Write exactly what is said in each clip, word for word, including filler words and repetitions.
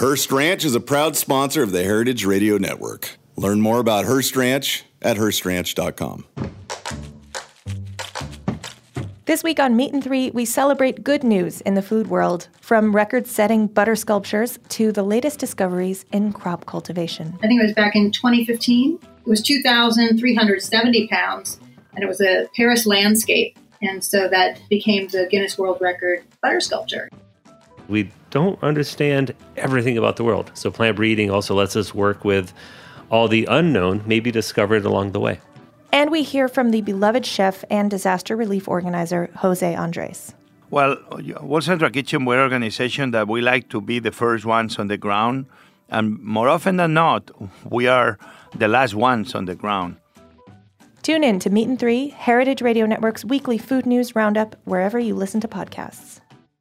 Hearst Ranch is a proud sponsor of the Heritage Radio Network. Learn more about Hearst Ranch at hearst ranch dot com. This week on Meat and Three, we celebrate good news in the food world, from record-setting butter sculptures to the latest discoveries in crop cultivation. I think it was back in twenty fifteen. It was two thousand three hundred seventy pounds, and it was a Paris landscape. And so that became the Guinness World Record butter sculpture. We don't understand everything about the world. So plant breeding also lets us work with all the unknown, maybe discovered along the way. And we hear from the beloved chef and disaster relief organizer, Jose Andres. Well, World Central Kitchen, we're an organization that we like to be the first ones on the ground. And more often than not, we are the last ones on the ground. Tune in to Meat and Three, Heritage Radio Network's weekly food news roundup, wherever you listen to podcasts.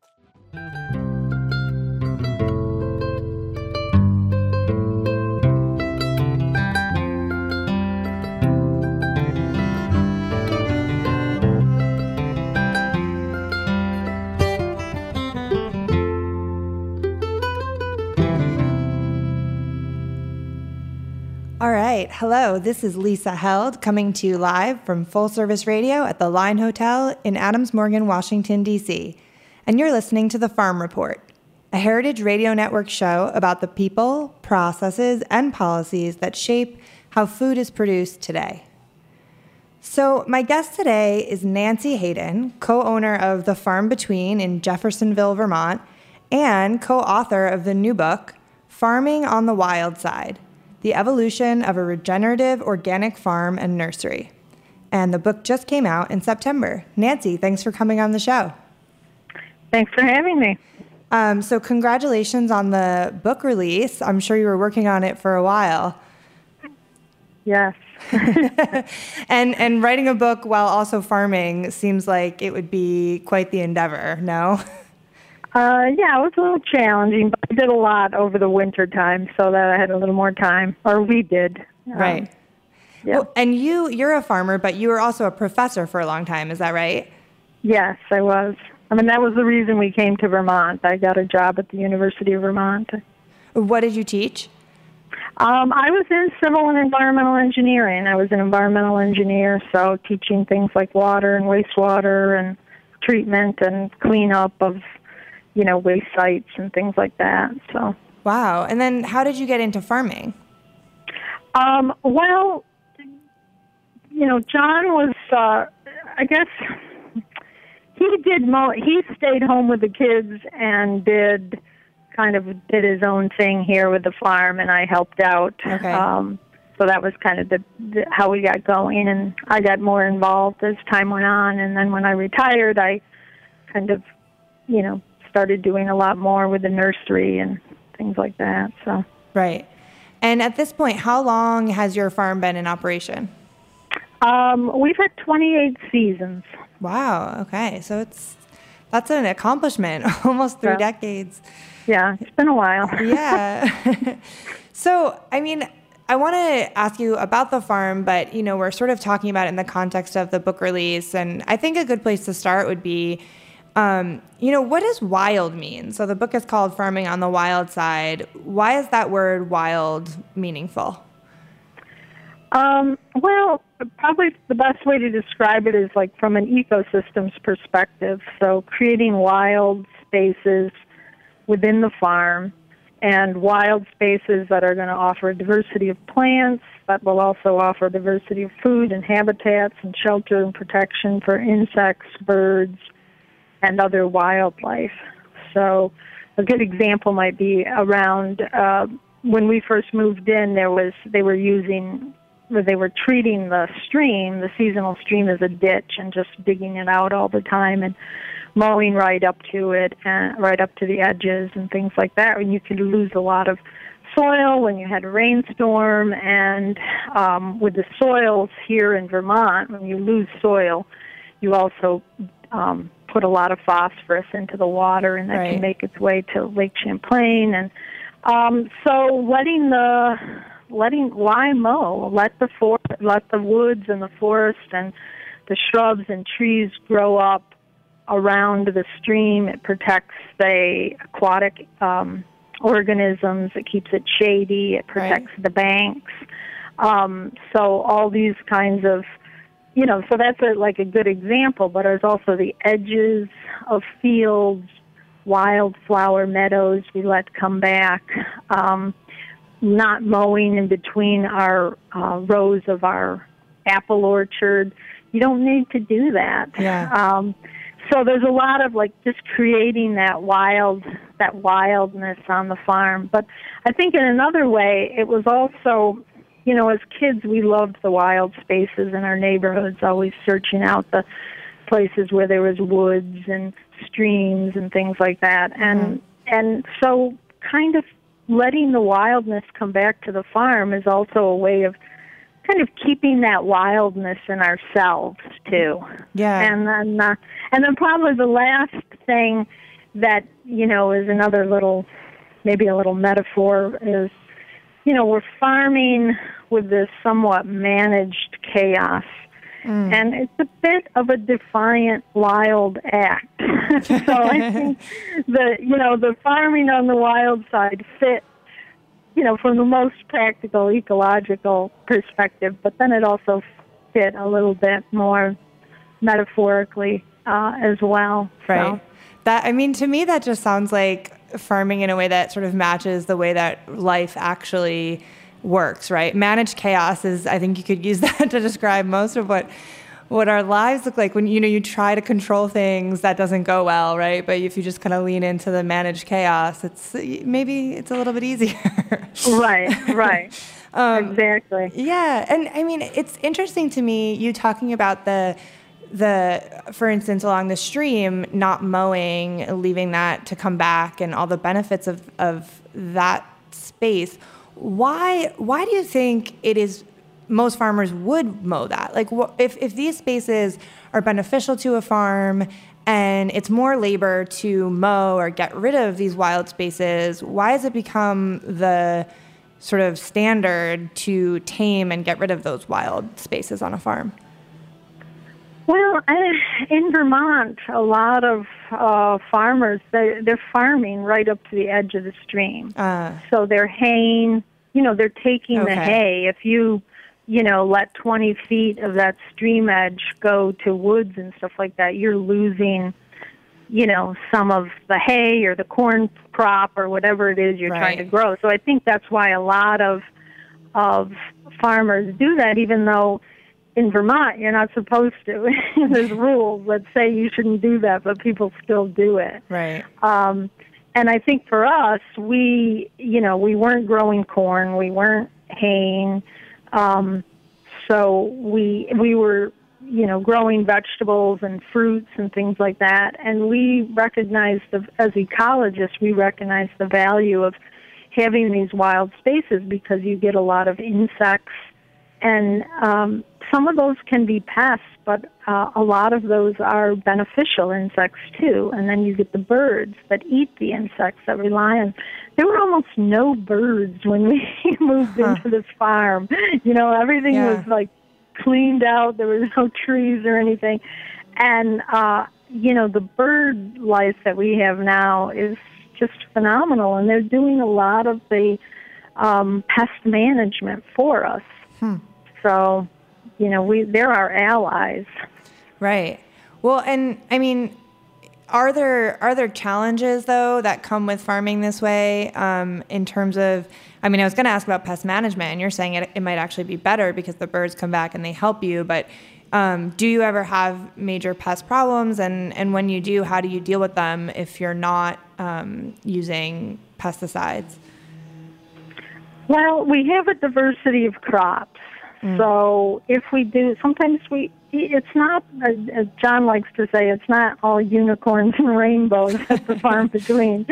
All right. Hello, this is Lisa Held coming to you live from Full Service Radio at the Line Hotel in Adams Morgan, Washington, D C. And you're listening to The Farm Report, a Heritage Radio Network show about the people, processes, and policies that shape how food is produced today. So my guest today is Nancy Hayden, co-owner of The Farm Between in Jeffersonville, Vermont, and co-author of the new book, Farming on the Wild Side: The Evolution of a Regenerative Organic Farm and Nursery. And the book just came out in September. Nancy, thanks for coming on the show. Thanks for having me. Um, so congratulations on the book release. I'm sure you were working on it for a while. Yes. and and writing a book while also farming seems like it would be quite the endeavor, no? Uh, yeah, it was a little challenging, but I did a lot over the winter time so that I had a little more time, or we did. Right. Um, yeah. Well, and you, you're a farmer, but you were also a professor for a long time, is that right? Yes, I was. I mean, that was the reason we came to Vermont. I got a job at the University of Vermont. What did you teach? Um, I was in civil and environmental engineering. I was an environmental engineer, so teaching things like water and wastewater and treatment and cleanup of you know, waste sites and things like that. So. Wow. And then how did you get into farming? Um, well, you know, John was, uh, I guess, he did, mo- he stayed home with the kids and did kind of did his own thing here with the farm, and I helped out. Okay. Um, so that was kind of the, the how we got going, and I got more involved as time went on. And then when I retired, I kind of, you know, started doing a lot more with the nursery and things like that. So right. And at this point, how long has your farm been in operation? Um, we've had twenty-eight seasons. Wow. Okay. So it's that's an accomplishment, almost three yeah. decades. Yeah, it's been a while. Yeah. So, I mean, I want to ask you about the farm, but, you know, we're sort of talking about it in the context of the book release. And I think a good place to start would be, Um, you know, what does wild mean? So the book is called Farming on the Wild Side. Why is that word wild meaningful? Um, well, probably the best way to describe it is like from an ecosystems perspective. So creating wild spaces within the farm and wild spaces that are going to offer a diversity of plants, that will also offer diversity of food and habitats and shelter and protection for insects, birds, and other wildlife. So a good example might be around uh, when we first moved in, there was they were using, they were treating the stream, the seasonal stream, as a ditch and just digging it out all the time and mowing right up to it, and right up to the edges and things like that. And you could lose a lot of soil when you had a rainstorm. And um, with the soils here in Vermont, when you lose soil, you also um, put a lot of phosphorus into the water, and that right. can make its way to Lake Champlain. And um, so letting the letting why mow? Let the for, let the woods and the forest and the shrubs and trees grow up around the stream. It protects the aquatic um, organisms. It keeps it shady. It protects Right. the banks. Um, so all these kinds of, you know, so that's a, like a good example. But there's also the edges of fields, wildflower meadows we let come back, um, not mowing in between our uh, rows of our apple orchard. You don't need to do that. Yeah. Um, so there's a lot of like just creating that wild, that wildness on the farm. But I think in another way, it was also, you know, as kids, we loved the wild spaces in our neighborhoods, always searching out the places where there was woods and streams and things like that. And mm-hmm. and so kind of letting the wildness come back to the farm is also a way of kind of keeping that wildness in ourselves too. Yeah. And then uh, and then probably the last thing that, you know, is another little, maybe a little metaphor is, you know, we're farming with this somewhat managed chaos. Mm. And it's a bit of a defiant, wild act. So I think the, you know, the farming on the wild side fit, you know, from the most practical, ecological perspective, but then it also fit a little bit more metaphorically uh, as well. Right. So. That, I mean, to me, that just sounds like farming in a way that sort of matches the way that life actually works, right? Managed chaos is, I think you could use that to describe most of what what our lives look like when, you know, you try to control things that doesn't go well, right? But if you just kind of lean into the managed chaos, it's maybe it's a little bit easier. Right, right. um, exactly. Yeah, and I mean, it's interesting to me, you talking about the the, for instance, along the stream, not mowing, leaving that to come back, and all the benefits of, of that space. Why why do you think it is most farmers would mow that? Like, wh- if, if these spaces are beneficial to a farm and it's more labor to mow or get rid of these wild spaces, why has it become the sort of standard to tame and get rid of those wild spaces on a farm? Well, in Vermont, a lot of uh, farmers, they, they're farming right up to the edge of the stream. Uh, so they're haying, you know, they're taking okay. the hay. If you, you know, let twenty feet of that stream edge go to woods and stuff like that, you're losing, you know, some of the hay or the corn crop or whatever it is you're right. trying to grow. So I think that's why a lot of of farmers do that, even though in Vermont, you're not supposed to. There's rules that say you shouldn't do that, but people still do it. Right. Um, and I think for us, we, you know, we weren't growing corn, we weren't haying, um, so we we were, you know, growing vegetables and fruits and things like that. And we recognized, the, as ecologists, we recognized the value of having these wild spaces because you get a lot of insects. And um, some of those can be pests, but uh, a lot of those are beneficial insects too. And then you get the birds that eat the insects that rely on. There were almost no birds when we moved huh. into this farm. You know, everything yeah. was like cleaned out. There was no trees or anything. And, uh, you know, the bird life that we have now is just phenomenal. And they're doing a lot of the um, pest management for us. Hmm. So, you know, we they're our allies. Right. Well, and I mean, are there are there challenges though that come with farming this way? Um, in terms of, I mean, I was going to ask about pest management, and you're saying it, it might actually be better because the birds come back and they help you. But um, do you ever have major pest problems? And and when you do, how do you deal with them if you're not um, using pesticides? Well, we have a diversity of crops. Mm. So if we do, sometimes we, it's not, as John likes to say, it's not all unicorns and rainbows at the farm between.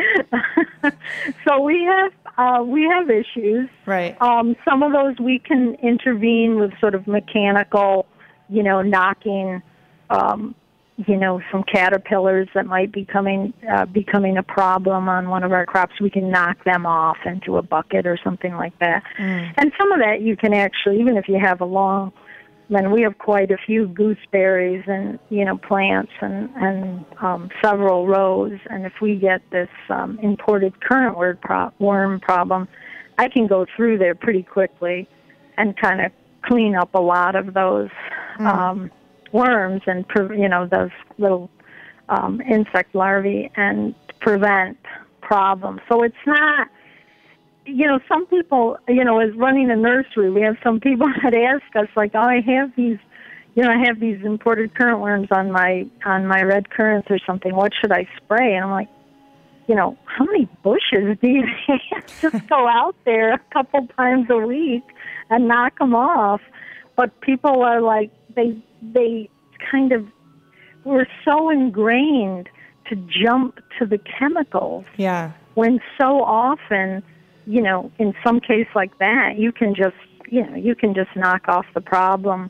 So we have, uh, we have issues. Right. Um, some of those we can intervene with sort of mechanical, you know, knocking, um, you know, some caterpillars that might be coming, uh, becoming a problem on one of our crops. We can knock them off into a bucket or something like that. Mm. And some of that you can actually, even if you have a long and we have quite a few gooseberries and, you know, plants and, and um, several rows. And if we get this um, imported currant worm, pro- worm problem, I can go through there pretty quickly and kind of clean up a lot of those mm. um, worms and, you know, those little um, insect larvae and prevent problems. So it's not, you know, some people, you know, as running a nursery, we have some people that ask us, like, oh, I have these, you know, I have these imported currant worms on my, on my red currants or something. What should I spray? And I'm like, you know, how many bushes do you have? Just go out there a couple times a week and knock them off. But people are like, they, they kind of, we're so ingrained to jump to the chemicals. Yeah. When so often, you know, in some case like that, you can just, you know, you can just knock off the problem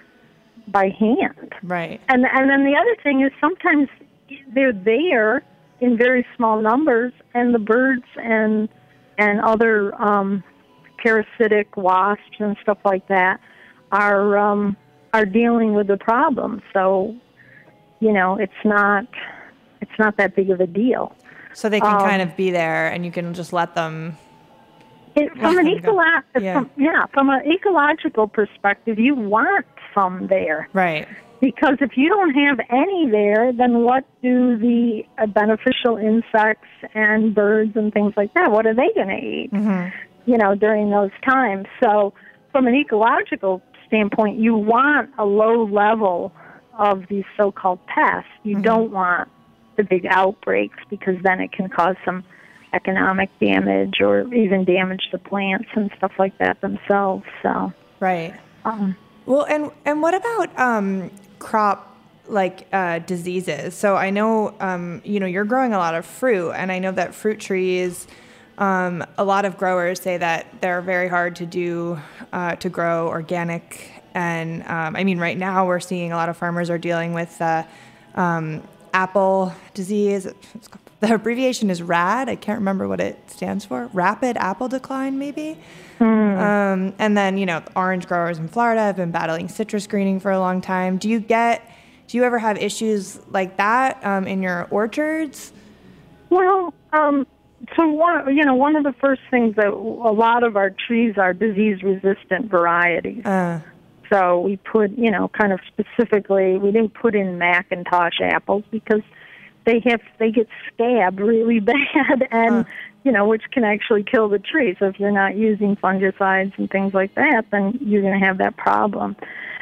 by hand. Right. And and then the other thing is sometimes they're there in very small numbers, and the birds and and other um, parasitic wasps and stuff like that are um, are dealing with the problem. So, you know, it's not it's not that big of a deal. So they can um, kind of be there, and you can just let them. It, from an ecolo- yeah. from, yeah, from an ecological perspective, you want some there. Right. Because if you don't have any there, then what do the uh, beneficial insects and birds and things like that, what are they going to eat, mm-hmm. you know, during those times? So from an ecological standpoint, you want a low level of these so-called pests. You mm-hmm. don't want the big outbreaks, because then it can cause some economic damage or even damage the plants and stuff like that themselves. So right. Um, well, and and what about um, crop like uh, diseases? So I know um, you know you're growing a lot of fruit, and I know that fruit trees. Um, a lot of growers say that they're very hard to do uh, to grow organic, and um, I mean right now we're seeing a lot of farmers are dealing with uh, um, apple disease. It's called, the abbreviation is R A D. I can't remember what it stands for. Rapid apple decline, maybe. Mm. Um, and then, you know, orange growers in Florida have been battling citrus greening for a long time. Do you get, do you ever have issues like that um, in your orchards? Well, um, so one, you know, one of the first things that a lot of our trees are disease-resistant varieties. Uh, so we put, you know, kind of specifically, we didn't put in Macintosh apples because they have they get scabbed really bad, and huh. you know, which can actually kill the tree. So if you're not using fungicides and things like that, then you're going to have that problem.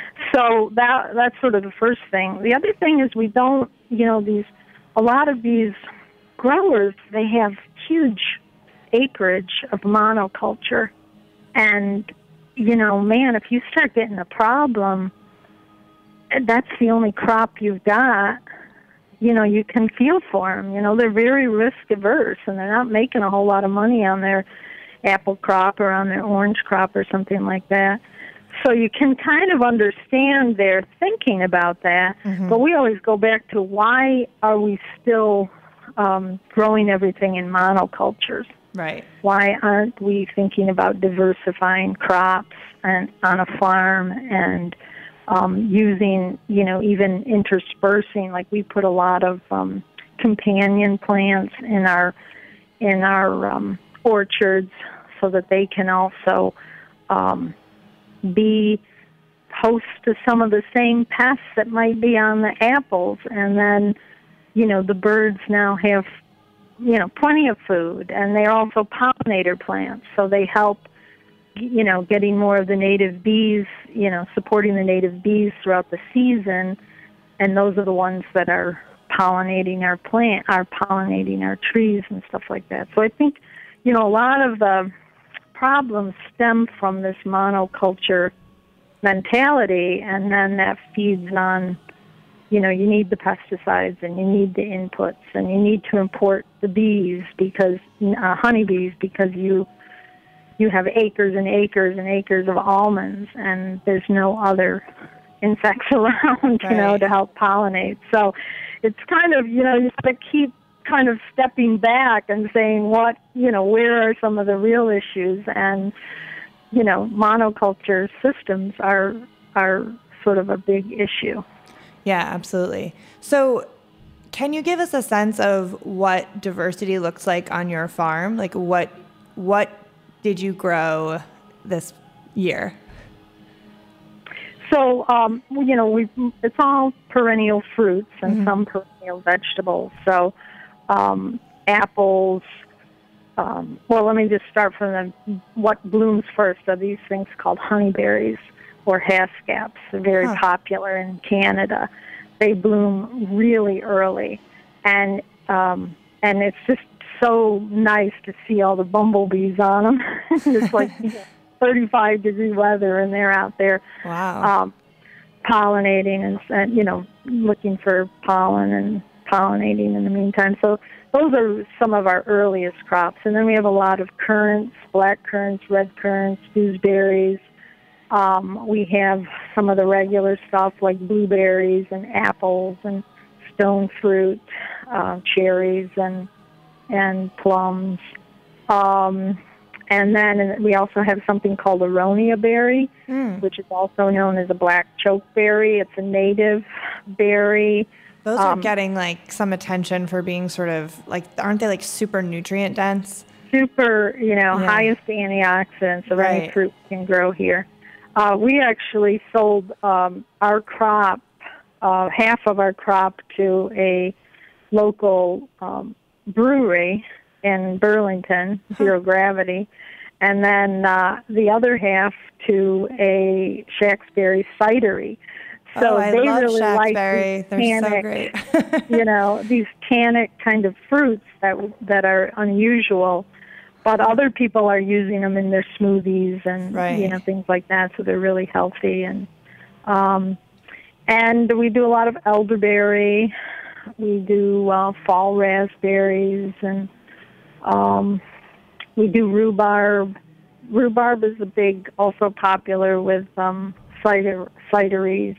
So that that's sort of the first thing. The other thing is we don't, you know, these a lot of these growers, they have huge acreage of monoculture, and you know, man, if you start getting a problem, that's the only crop you've got. You know, you can feel for them. You know, they're very risk averse, and they're not making a whole lot of money on their apple crop or on their orange crop or something like that. So you can kind of understand their thinking about that. Mm-hmm. But we always go back to why are we still um, growing everything in monocultures? Right. Why aren't we thinking about diversifying crops and on a farm and Um, using, you know, even interspersing, like we put a lot of um, companion plants in our in our um, orchards so that they can also um, be host to some of the same pests that might be on the apples. And then, you know, the birds now have, you know, plenty of food, and they're also pollinator plants, so they help, you know, getting more of the native bees, you know, supporting the native bees throughout the season, and those are the ones that are pollinating our plant, are pollinating our trees and stuff like that. So I think, you know, a lot of the problems stem from this monoculture mentality, and then that feeds on, you know, you need the pesticides and you need the inputs and you need to import the bees because, uh, honeybees, because you you have acres and acres and acres of almonds, and there's no other insects around, you know, right. to help pollinate. So it's kind of, you know, you have to keep kind of stepping back and saying what, you know, where are some of the real issues? And, you know, monoculture systems are are sort of a big issue. Yeah, absolutely. So can you give us a sense of what diversity looks like on your farm? Like what what did you grow this year? So, um, you know, we it's all perennial fruits and Mm-hmm. some perennial vegetables. So, um, apples. Um, well, let me just start from the, what blooms first. Are these things called honeyberries or haskaps? They're very Huh. popular in Canada. They bloom really early, and um, and it's just so nice to see all the bumblebees on them. It's like you know, thirty-five degree weather, and they're out there Wow. um, pollinating and, and you know looking for pollen and pollinating in the meantime. So those are some of our earliest crops, and then we have a lot of currants, black currants, red currants, gooseberries. Um, we have some of the regular stuff like blueberries and apples and stone fruit, uh, cherries and and plums. Um, and then we also have something called aronia berry, Mm. which is also known as a black chokeberry. It's a native berry. Those are Um, getting like some attention for being sort of like, aren't they like super nutrient dense? Super, you know, Yeah. highest antioxidants of any Right. fruit we can grow here. Uh, we actually sold um, our crop, uh, half of our crop, to a local um, brewery in Burlington, Zero Gravity, and then uh, the other half to a Shacksberry cidery. So oh, I they love really like Shacksberry. these They're so tannic, great. you know, these tannic kind of fruits that that are unusual. But other people are using them in their smoothies and Right. you know things like that, so they're really healthy. And um, and we do a lot of elderberry. We do uh, fall raspberries, and um, we do rhubarb. Rhubarb is a big, also popular with um, cider cideries.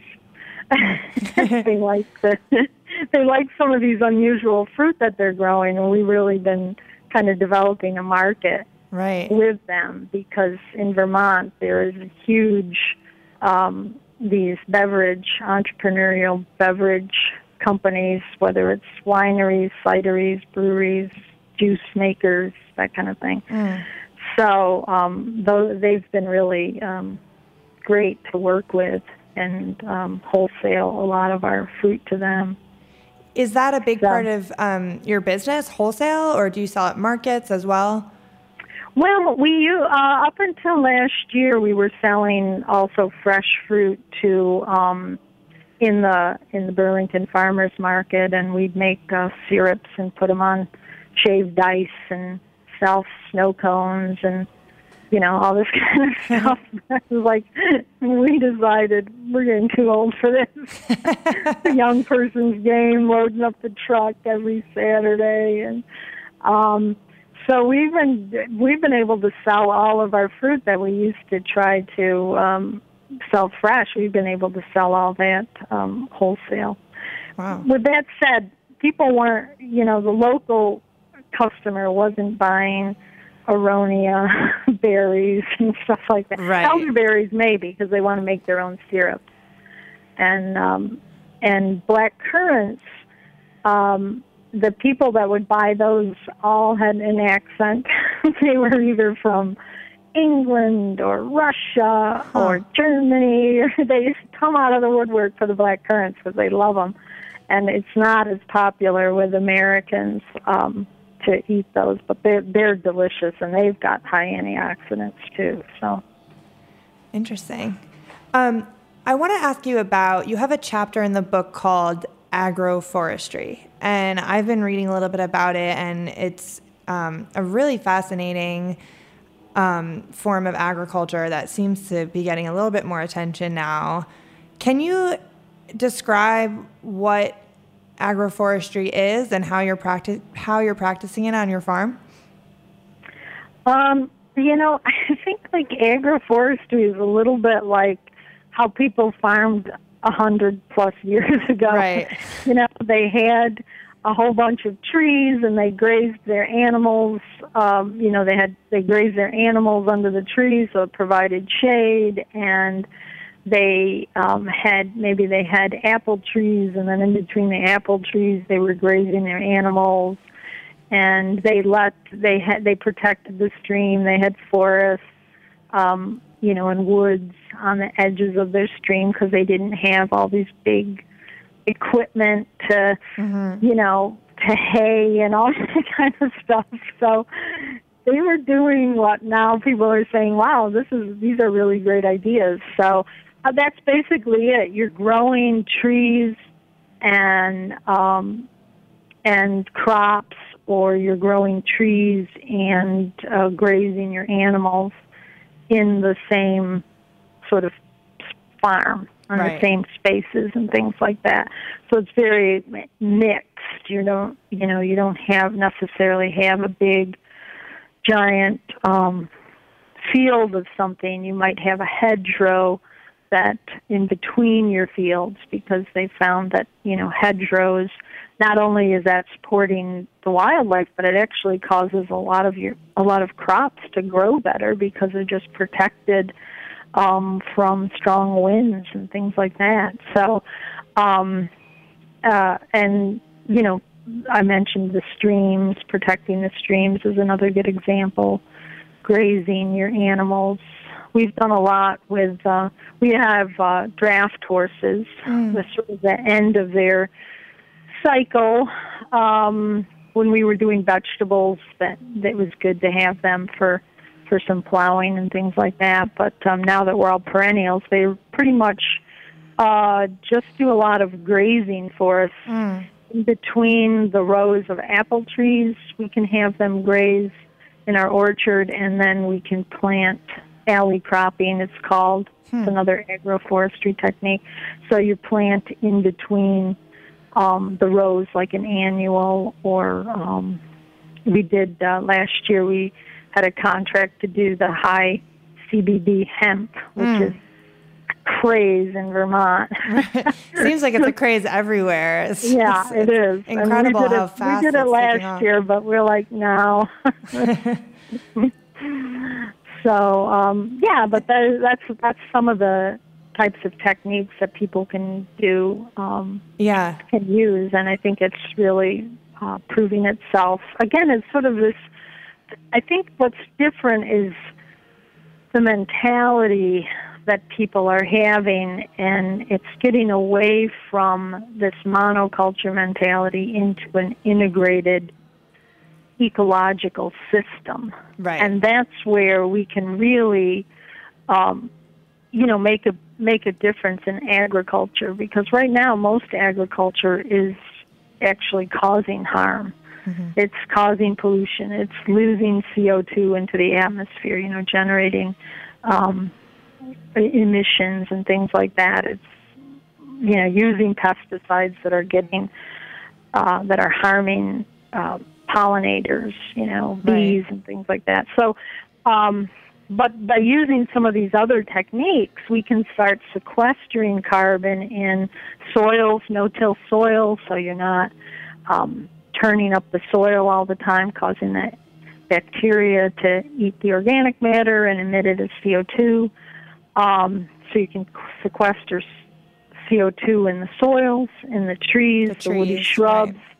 they like the, they like some of these unusual fruit that they're growing, and we've really been kind of developing a market Right. with them because in Vermont there is a huge um, these beverage entrepreneurial beverage companies, whether it's wineries, cideries, breweries, juice makers, that kind of thing. Mm. So um, those, they've been really um, great to work with and um, wholesale a lot of our fruit to them. Is that a big So- part of um, your business, wholesale, or do you sell at markets as well? Well, we uh, up until last year, we were selling also fresh fruit to um, in the in the Burlington Farmers Market, and we'd make uh, syrups and put them on shaved ice and sell snow cones and you know all this kind of stuff. It was like we decided we're getting too old for this. A young person's game, loading up the truck every Saturday, and um, so we've been we've been able to sell all of our fruit that we used to try to um, sell fresh. We've been able to sell all that um, wholesale. Wow. With that said, people weren't, you know, the local customer wasn't buying aronia berries and stuff like that. Right. Elderberries maybe because they want to make their own syrups, and um, and black currants. Um, the people that would buy those all had an accent. They were either from England or Russia Huh. or Germany. They come out of the woodwork for the black currants because they love them, and it's not as popular with Americans um, to eat those, but they're they're delicious and they've got high antioxidants too. So Interesting. Um, I want to ask you about, you have a chapter in the book called Agroforestry, and I've been reading a little bit about it, and it's um, a really fascinating um, form of agriculture that seems to be getting a little bit more attention now. Can you describe what agroforestry is and how you're practi- how you're practicing it on your farm? Um, you know, I think like agroforestry is a little bit like how people farmed a hundred plus years ago. Right. You know, they had a whole bunch of trees and they grazed their animals. Um, you know, they had they grazed their animals under the trees, so it provided shade, and they um, had, maybe they had apple trees, and then in between the apple trees they were grazing their animals, and they let, they had, they protected the stream. They had forests, um, you know, and woods on the edges of their stream because they didn't have all these big equipment to, mm-hmm. you know, to hay and all that kind of stuff. So they were doing what now people are saying, wow, this is, these are really great ideas. So uh, that's basically it. You're growing trees and um, and crops, or you're growing trees and uh, grazing your animals in the same sort of farm, on right. the same spaces and things like that. So it's very mixed. You don't, you know, you don't have necessarily have a big, giant um, field of something. You might have a hedgerow that in between your fields, because they found that, you know, hedgerows, not only is that supporting the wildlife, but it actually causes a lot of your a lot of crops to grow better because they're just protected um, from strong winds and things like that. So, um, uh, and you know, I mentioned the streams. Protecting the streams is another good example. Grazing your animals. We've done a lot with, uh, we have uh, draft horses. Mm. This was the end of their cycle. Um, when we were doing vegetables, that it was good to have them for, for some plowing and things like that. But um, now that we're all perennials, they pretty much uh, just do a lot of grazing for us. Mm. In between the rows of apple trees, we can have them graze in our orchard, and then we can plant alley cropping, it's called. Hmm. It's another agroforestry technique. So you plant in between um, the rows like an annual, or um, we did uh, last year, we had a contract to do the high C B D hemp, which mm. is craze in Vermont. Seems like it's a craze everywhere. It's, yeah, it's, it is. Incredible how it, fast we did it it's last year, but we're like, no. So, um, yeah, but that, that's that's some of the types of techniques that people can do, um, yeah, can use, and I think it's really uh, proving itself. Again, it's sort of this, I think what's different is the mentality that people are having, and it's getting away from this monoculture mentality into an integrated ecological system. Right. And that's where we can really, um, you know, make a make a difference in agriculture, because right now most agriculture is actually causing harm. Mm-hmm. It's causing pollution. It's losing C O two into the atmosphere, you know, generating um, emissions and things like that. It's, you know, using pesticides that are getting, uh, that are harming uh, pollinators, you know, bees right. and things like that. So, um, but by using some of these other techniques, we can start sequestering carbon in soils, no-till soils, so you're not um, turning up the soil all the time, causing that bacteria to eat the organic matter and emit it as C O two. Um, so you can sequester C O two in the soils, in the trees, the, trees, the woody shrubs, right.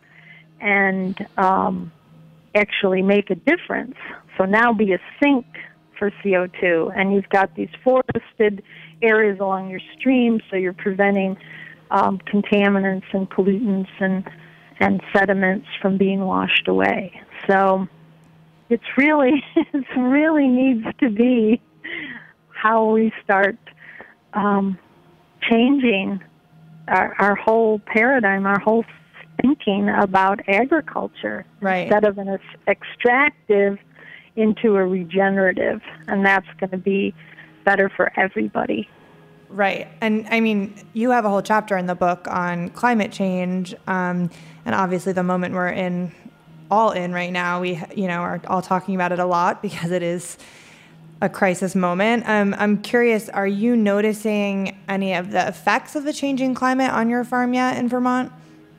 and um, actually make a difference. So now be a sink for C O two, and you've got these forested areas along your streams, so you're preventing um, contaminants and pollutants and and sediments from being washed away. So it's really, it really needs to be how we start um, changing our, our whole paradigm, our whole thinking about agriculture, right. instead of an extractive into a regenerative, and that's going to be better for everybody. Right. And I mean, you have a whole chapter in the book on climate change, um, and obviously the moment we're in, all in right now, we, you know, are all talking about it a lot because it is a crisis moment. Um, I'm curious, are you noticing any of the effects of the changing climate on your farm yet in Vermont?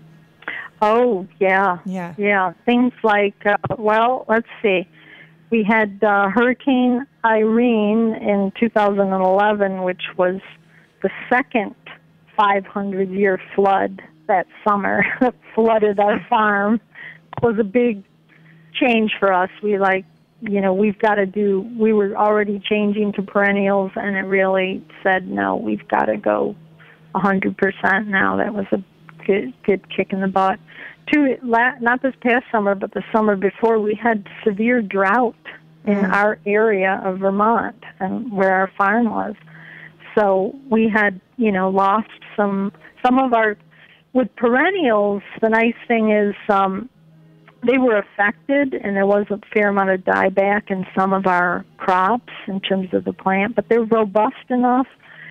Oh, yeah. Yeah. Yeah. Things like, uh, well, let's see. We had uh, Hurricane Irene in two thousand eleven, which was the second five hundred year flood that summer that flooded our farm was a big change for us. We like, you know, we've got to do, we were already changing to perennials, and it really said, no, we've got to go one hundred percent now. That was a good, good kick in the butt. Two, not this past summer, but the summer before, we had severe drought in mm. our area of Vermont and where our farm was. So we had, you know, lost some, some of our, with perennials, the nice thing is, um, they were affected, and there was a fair amount of dieback in some of our crops in terms of the plant, but they're robust enough,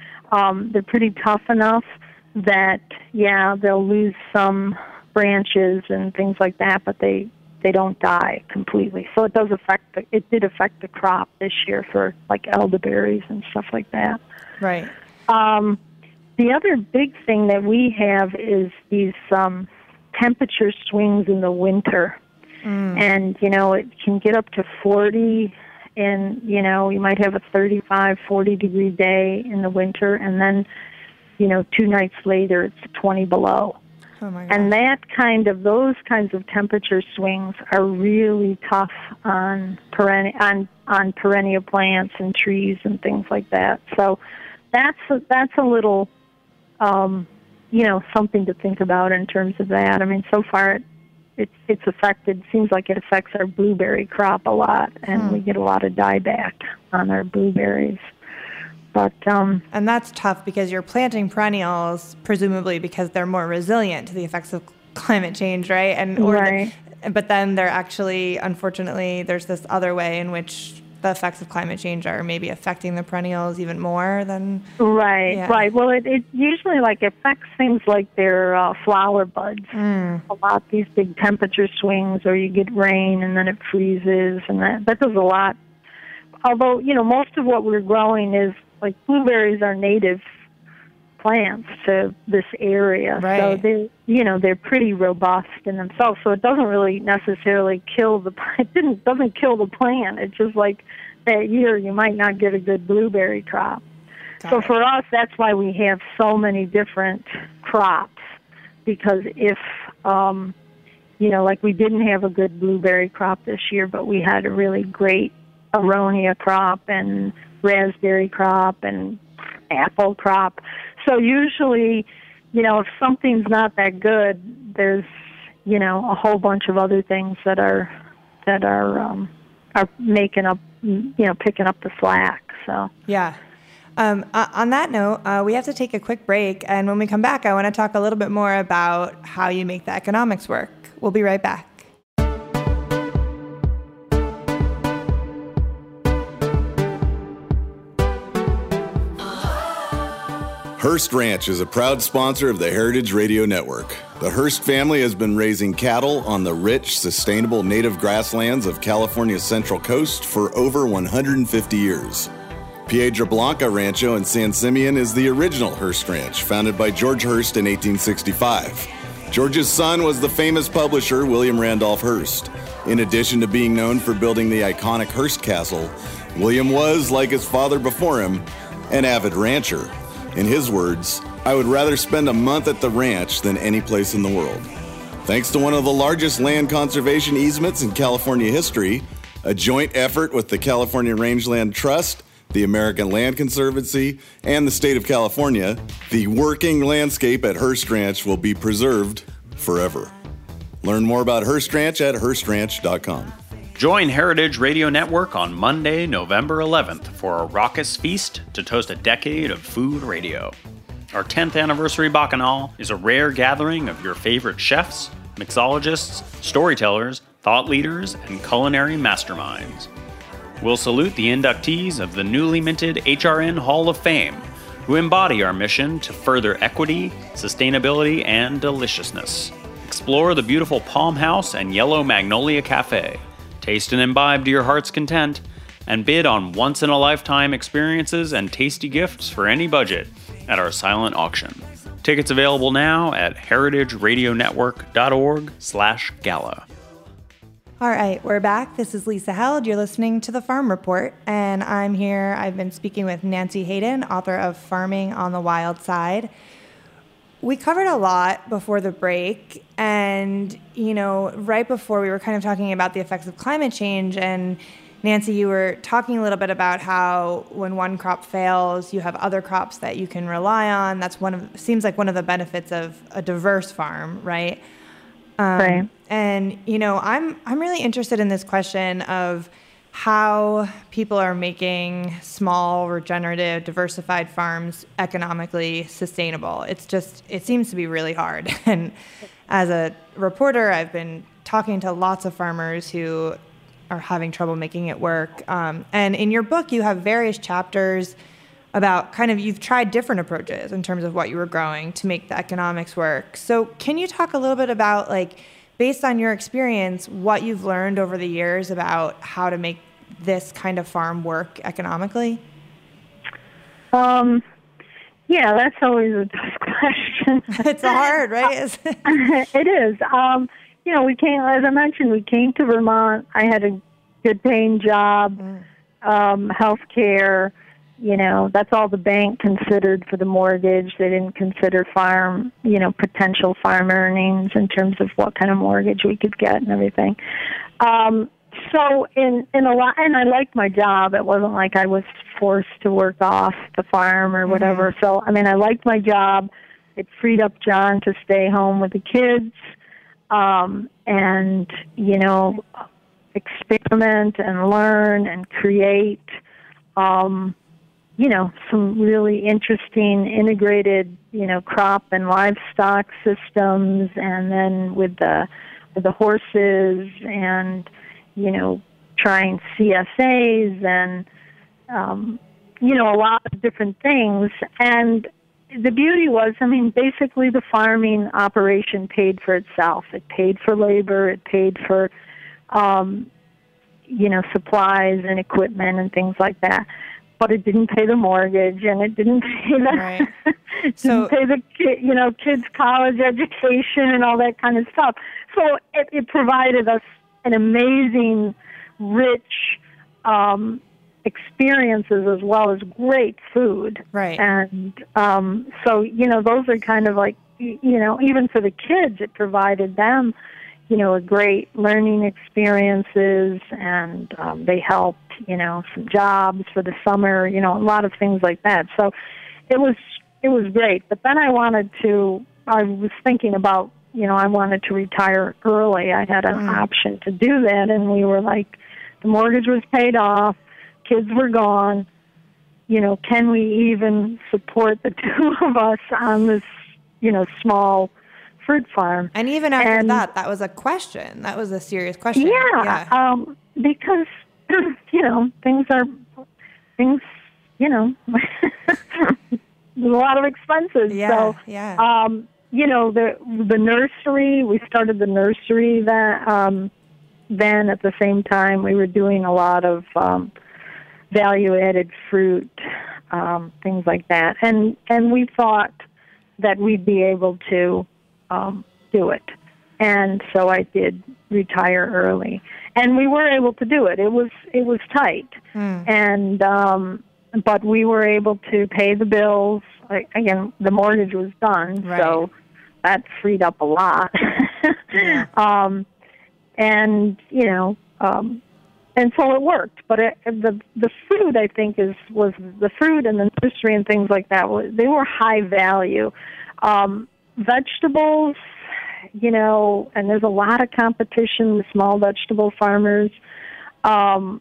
um, they're pretty tough enough that, yeah, they'll lose some branches and things like that, but they, they don't die completely. So it does affect, the, it did affect the crop this year for, like, elderberries and stuff like that. Right. Um, the other big thing that we have is these um, temperature swings in the winter. Mm. And, you know, it can get up to forty, and, you know, you might have a thirty-five, forty degree day in the winter, and then, you know, two nights later it's twenty below. Oh my God. And that kind of, those kinds of temperature swings are really tough on perennial, on, on perennial plants and trees and things like that. So that's a, that's a little, um, you know, something to think about in terms of that. I mean, so far it, it's it's affected, seems like it affects our blueberry crop a lot, and hmm. we get a lot of dieback on our blueberries. But um, and that's tough because you're planting perennials, presumably because they're more resilient to the effects of climate change, right? And or right. The, but then they're actually, unfortunately, there's this other way in which the effects of climate change are maybe affecting the perennials even more than... Right, yeah. right. Well, it, it usually, like, affects things like their uh, flower buds. Mm. A lot, these big temperature swings, or you get rain and then it freezes, and that, that does a lot. Although, you know, most of what we're growing is, like, blueberries are native plants to this area. Right. So, they, you know, they're pretty robust in themselves. So it doesn't really necessarily kill the, it didn't, doesn't kill the plant. It's just like that year you might not get a good blueberry crop. Got so it. For us, that's why we have so many different crops, because if, um, you know, like we didn't have a good blueberry crop this year, but we had a really great aronia crop and raspberry crop and apple crop. So usually, you know, if something's not that good, there's, you know, a whole bunch of other things that are that are um, are making up, you know, picking up the slack. So yeah. Um, uh, on that note, uh, we have to take a quick break, and when we come back, I want to talk a little bit more about how you make the economics work. We'll be right back. Hearst Ranch is a proud sponsor of the Heritage Radio Network. The Hearst family has been raising cattle on the rich, sustainable native grasslands of California's Central Coast for over one hundred fifty years. Piedra Blanca Rancho in San Simeon is the original Hearst Ranch, founded by George Hearst in eighteen sixty-five. George's son was the famous publisher William Randolph Hearst. In addition to being known for building the iconic Hearst Castle, William was, like his father before him, an avid rancher. In his words, "I would rather spend a month at the ranch than any place in the world." Thanks to one of the largest land conservation easements in California history, a joint effort with the California Rangeland Trust, the American Land Conservancy, and the state of California, the working landscape at Hearst Ranch will be preserved forever. Learn more about Hearst Ranch at hearst ranch dot com. Join Heritage Radio Network on Monday, November eleventh for a raucous feast to toast a decade of food radio. Our tenth anniversary Bacchanal is a rare gathering of your favorite chefs, mixologists, storytellers, thought leaders, and culinary masterminds. We'll salute the inductees of the newly minted H R N Hall of Fame, who embody our mission to further equity, sustainability, and deliciousness. Explore the beautiful Palm House and Yellow Magnolia Cafe. Taste and imbibe to your heart's content, and bid on once-in-a-lifetime experiences and tasty gifts for any budget at our silent auction. Tickets available now at heritageradionetwork dot org slash gala. All right, we're back. This is Lisa Held. You're listening to The Farm Report, and I'm here. I've been speaking with Nancy Hayden, author of Farming on the Wild Side. We covered a lot before the break, and, you know, right before we were kind of talking about the effects of climate change, and Nancy, you were talking a little bit about how when one crop fails, you have other crops that you can rely on. That's one of, seems like one of the benefits of a diverse farm, right? Um, right. And, you know, I'm I'm really interested in this question of how people are making small, regenerative, diversified farms economically sustainable. It's just, it seems to be really hard. And as a reporter, I've been talking to lots of farmers who are having trouble making it work. Um, and in your book, you have various chapters about kind of, you've tried different approaches in terms of what you were growing to make the economics work. So can you talk a little bit about, like, based on your experience, what you've learned over the years about how to make this kind of farm work economically? Um, yeah, that's always a tough question. It's hard, right? It is. Um, you know, we came, as I mentioned, we came to Vermont. I had a good paying job, mm. um, health care. You know, that's all the bank considered for the mortgage. They didn't consider farm, you know, potential farm earnings in terms of what kind of mortgage we could get and everything. Um, so in, in a lot, and I liked my job. It wasn't like I was forced to work off the farm or whatever. Mm-hmm. So, I mean, I liked my job. It freed up John to stay home with the kids, um, and, you know, experiment and learn and create, um, you know, some really interesting integrated, you know, crop and livestock systems, and then with the with the horses, and, you know, trying C S As and, um, you know, a lot of different things. And the beauty was, I mean, basically the farming operation paid for itself. It paid for labor. It paid for, um, you know, supplies and equipment and things like that. But it didn't pay the mortgage, and it didn't pay the right. didn't so, pay the you know kids' college education and all that kind of stuff. So it, it provided us an amazing, rich um, experiences as well as great food. Right. And um, so you know those are kind of like you know even for the kids, it provided them you know a great learning experiences, and um, they helped. You know, some jobs for the summer, you know, a lot of things like that. So it was it was great. But then I wanted to, I was thinking about, you know, I wanted to retire early. I had an mm. option to do that, and we were like, the mortgage was paid off, kids were gone, you know, can we even support the two of us on this, you know, small fruit farm? And even after and, that, that was a question. That was a serious question. Yeah, yeah. Um, because you know, things are, things, you know, there's a lot of expenses. Yeah, so, yeah. Um, you know, the the nursery, we started the nursery that, um, then at the same time we were doing a lot of um, value-added fruit, um, things like that. And, and we thought that we'd be able to um, do it. And so I did retire early. And we were able to do it. It was it was tight, mm. and um, but we were able to pay the bills. Like, again, the mortgage was done, right. so that freed up a lot. yeah. um, and you know, um, and so it worked. But it, the the fruit, I think, is was the fruit and the nursery and things like that. They were high value. Um, vegetables. You know, and there's a lot of competition with small vegetable farmers. Um,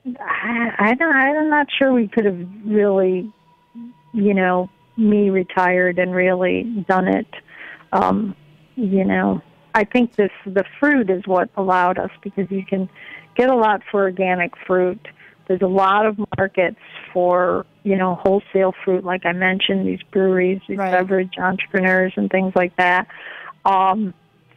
I, I don't, I'm not sure we could have really, you know, me retired and really done it. Um, you know, I think this the fruit is what allowed us, because you can get a lot for organic fruit. There's a lot of markets for, you know, wholesale fruit, like I mentioned, these breweries, these right. beverage entrepreneurs and things like that. Um,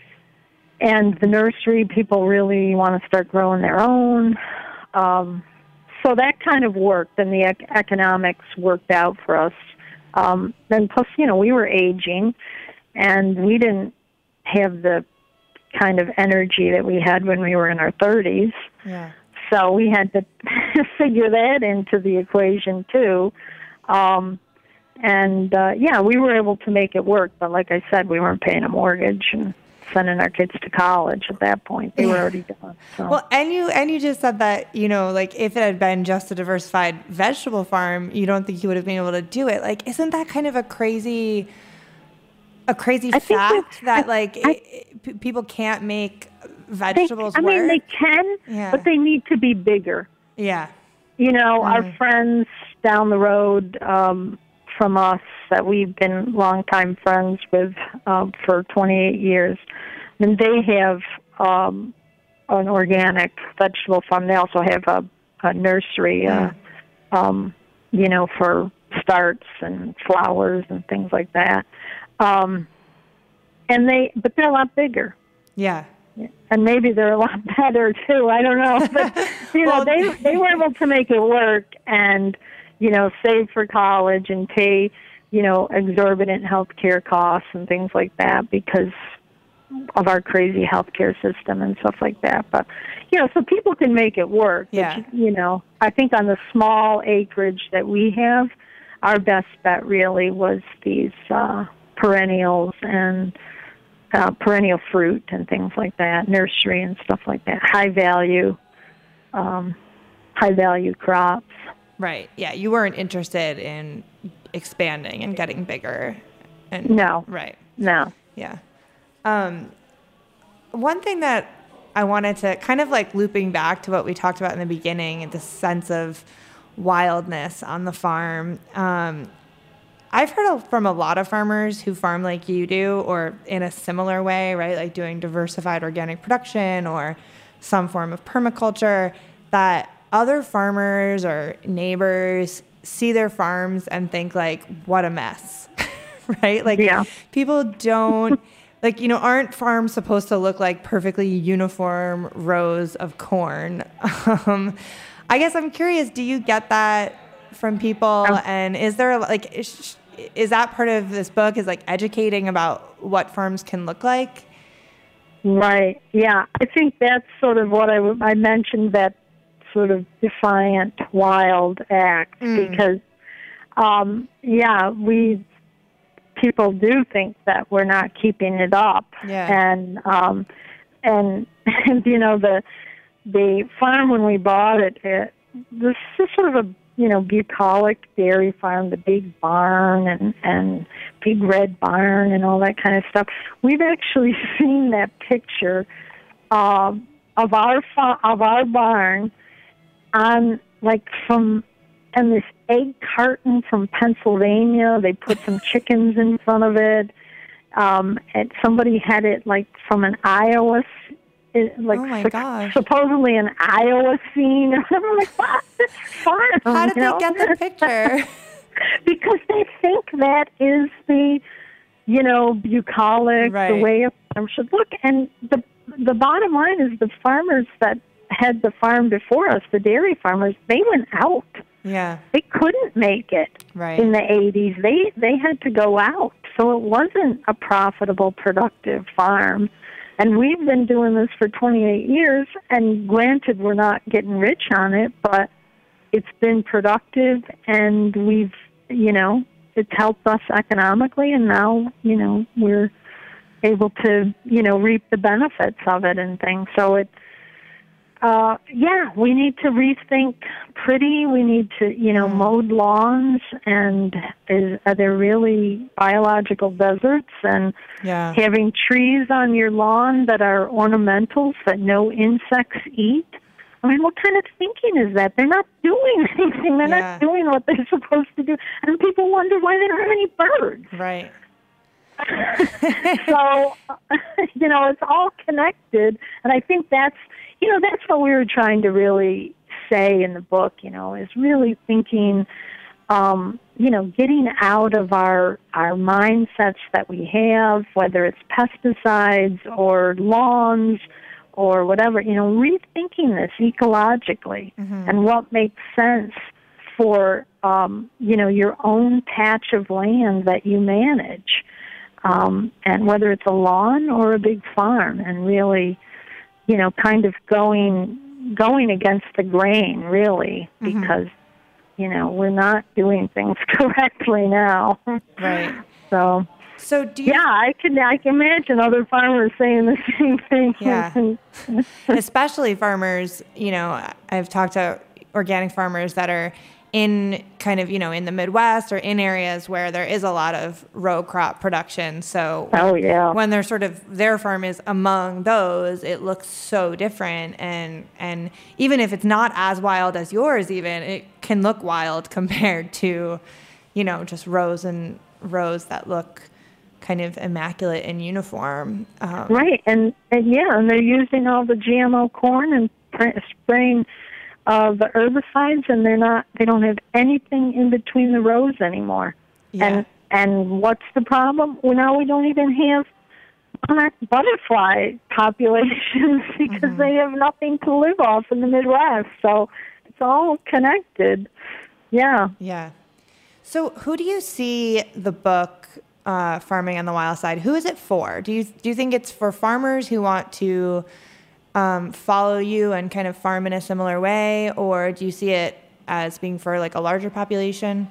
and the nursery, people really want to start growing their own. Um, so that kind of worked, and the ec- economics worked out for us. Um, then plus, you know, we were aging, and we didn't have the kind of energy that we had when we were in our thirties. Yeah. So we had to figure that into the equation too. Um, and uh, yeah, we were able to make it work. But like I said, we weren't paying a mortgage and sending our kids to college at that point. They were already done. So. Well, and you and you just said that, you know, like if it had been just a diversified vegetable farm, you don't think you would have been able to do it. Like, isn't that kind of a crazy, a crazy I fact that, I, like I, it, it, people can't make vegetables they, I work? mean, they can, yeah. but they need to be bigger. Yeah. You know, mm. our Mm. friends down the road um, from us that we've been longtime friends with um, for twenty-eight years, and they have um, an organic vegetable farm. They also have a, a nursery, Mm. uh, um, you know, for starts and flowers and things like that. Um, and they, but they're a lot bigger. Yeah. And maybe they're a lot better too. I don't know, but you know, well, they they were able to make it work, and you know, save for college and pay, you know, exorbitant health care costs and things like that because of our crazy healthcare system and stuff like that. But you know, so people can make it work. Yeah. But, you know, I think on the small acreage that we have, our best bet really was these uh, perennials and. Uh, perennial fruit and things like that, nursery and stuff like that, high value, um, high value crops. Right. Yeah. You weren't interested in expanding and getting bigger. And, no. Right. No. Yeah. Um, one thing that I wanted to kind of like looping back to what we talked about in the beginning, the sense of wildness on the farm. Um, I've heard from a lot of farmers who farm like you do or in a similar way, right? Like doing diversified organic production or some form of permaculture, that other farmers or neighbors see their farms and think like, what a mess, right? Like yeah. people don't, like, you know, aren't farms supposed to look like perfectly uniform rows of corn? Um, I guess I'm curious, do you get that from people? Um, and is there like... Is, Is that part of this book, is like educating about what farms can look like? Right. Yeah. I think that's sort of what I, I mentioned, that sort of defiant, wild act, mm. because, um, yeah, we, people do think that we're not keeping it up. Yeah. And, um, and, and, you know, the, the farm when we bought it, it this is sort of a, you know, bucolic dairy farm, the big barn and, and big red barn and all that kind of stuff. We've actually seen that picture uh, of our fa- of our barn on, like, from, and this egg carton from Pennsylvania. They put some chickens in front of it. Um, and somebody had it, like, from an Iowa It, like oh my su- gosh. supposedly an Iowa scene. And I'm like, what? This farm, How did you they know? get the picture? Because they think that is the, you know, bucolic, right. the way a farm should look. And the the bottom line is the farmers that had the farm before us, the dairy farmers, they went out. Yeah. They couldn't make it right. in the eighties. They they had to go out. So it wasn't a profitable, productive farm. And we've been doing this for twenty-eight years, and granted, we're not getting rich on it, but it's been productive, and we've, you know, it's helped us economically, and now, you know, we're able to, you know, reap the benefits of it and things. So it, uh, yeah, we need to rethink pretty. We need to, you know, mowed lawns, and is, are there really biological deserts? And yeah. having trees on your lawn that are ornamentals that no insects eat. I mean, what kind of thinking is that? They're not doing anything. They're yeah. not doing what they're supposed to do. And people wonder why they don't have any birds. Right. So, you know, it's all connected. And I think that's, you know, that's what we were trying to really say in the book, you know, is really thinking, um, you know, getting out of our, our mindsets that we have, whether it's pesticides or lawns or whatever, you know, rethinking this ecologically mm-hmm. and what makes sense for, um, you know, your own patch of land that you manage. um, and whether it's a lawn or a big farm, and really, you know, kind of going going against the grain, really, Mm-hmm. because, you know, we're not doing things correctly now. Right. So, So do you... yeah, I can I can imagine other farmers saying the same thing. Yeah. Especially farmers, you know, I've talked to organic farmers that are in kind of, you know, in the Midwest or in areas where there is a lot of row crop production. So Oh, yeah. when they're sort of, their farm is among those, it looks so different. And, and even if it's not as wild as yours even, it can look wild compared to, you know, just rows and rows that look kind of immaculate and uniform. Um, Right, and, and yeah, and they're using all the G M O corn and pr- spraying uh, the herbicides, and they're not. They don't have anything in between the rows anymore. Yeah. And and what's the problem? Well, now we don't even have butterfly populations because Mm-hmm. they have nothing to live off in the Midwest. So it's all connected. Yeah. Yeah. So who do you see the book uh, Farming on the Wild Side? Who is it for? Do you do you think it's for farmers who want to um, follow you and kind of farm in a similar way, or do you see it as being for like a larger population?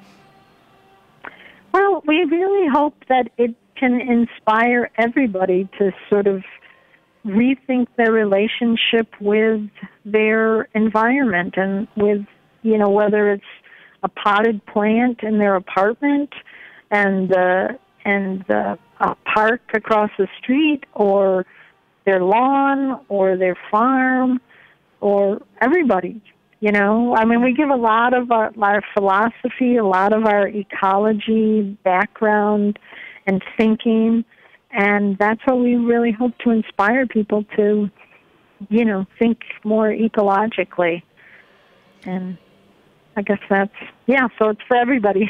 Well, we really hope that it can inspire everybody to sort of rethink their relationship with their environment and with, you know, whether it's a potted plant in their apartment and uh, and uh, a park across the street, or their lawn, or their farm, or everybody. You know, I mean, we give a lot of our, our philosophy, a lot of our ecology background and thinking, and that's what we really hope to inspire people to, you know, think more ecologically. And I guess that's, yeah, so it's for everybody.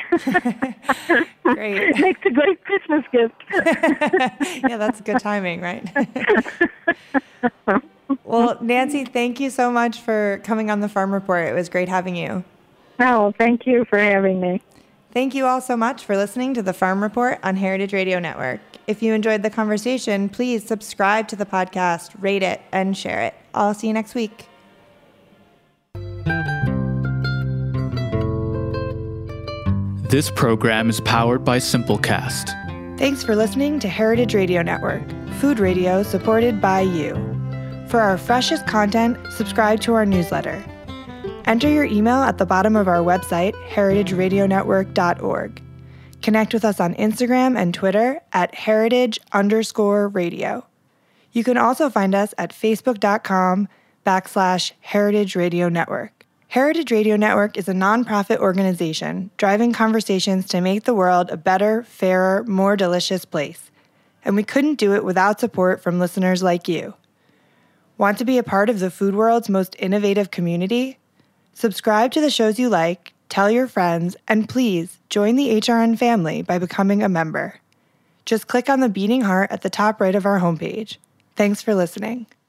Great. It makes a great Christmas gift. Yeah, that's good timing, right? Well, Nancy, thank you so much for coming on the Farm Report. It was great having you. Oh, thank you for having me. Thank you all so much for listening to the Farm Report on Heritage Radio Network. If you enjoyed the conversation, please subscribe to the podcast, rate it, and share it. I'll see you next week. This program is powered by Simplecast. Thanks for listening to Heritage Radio Network, food radio supported by you. For our freshest content, subscribe to our newsletter. Enter your email at the bottom of our website, heritage radio network dot org. Connect with us on Instagram and Twitter at heritage underscore radio. You can also find us at facebook.com backslash heritage radio network. Heritage Radio Network is a nonprofit organization driving conversations to make the world a better, fairer, more delicious place. And we couldn't do it without support from listeners like you. Want to be a part of the food world's most innovative community? Subscribe to the shows you like, tell your friends, and please join the H R N family by becoming a member. Just click on the beating heart at the top right of our homepage. Thanks for listening.